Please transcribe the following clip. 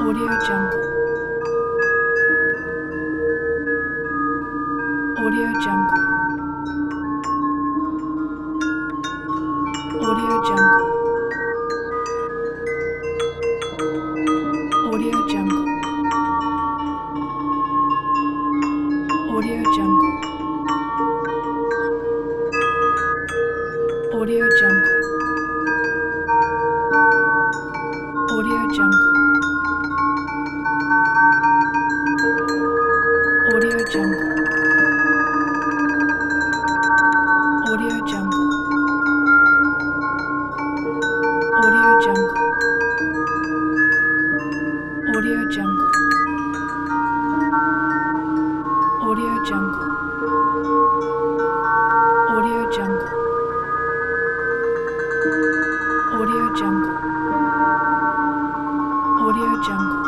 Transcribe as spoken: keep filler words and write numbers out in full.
Audio Jungle. Audio Jungle. Audio Jungle. Audio Jungle. Audio Jungle. Audio Jungle. Audio Jungle. Audio Jungle. Audio Jungle. Audio Jungle. Audio Jungle. Audio Jungle. Audio Jungle. Audio Jungle. Audio Jungle.